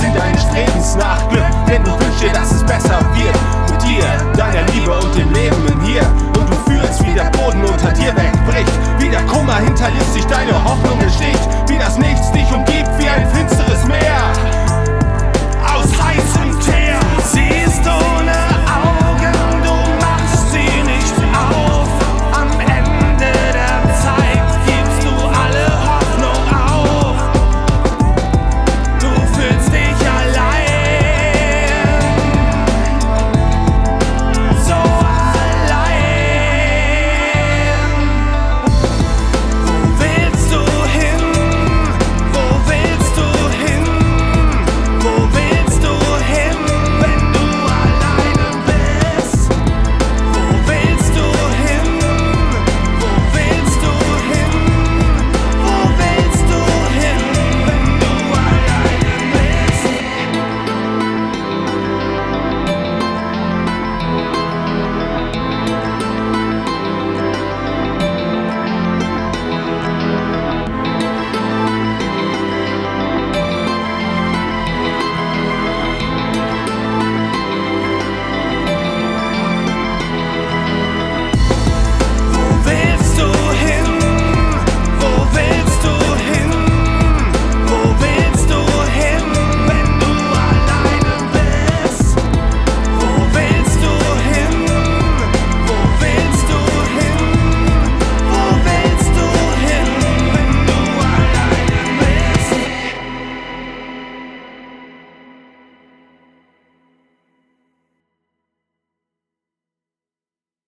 in deinen Strebens nach Glück, denn du wünschst dir, dass es besser wird mit dir, deiner Liebe und dem Leben in hier. Und du fühlst, wie der Boden unter dir wegbricht, wie der Kummer hinterlistig deine Hoffnung besticht, wie das Nichts dich umgibt wie ein Film.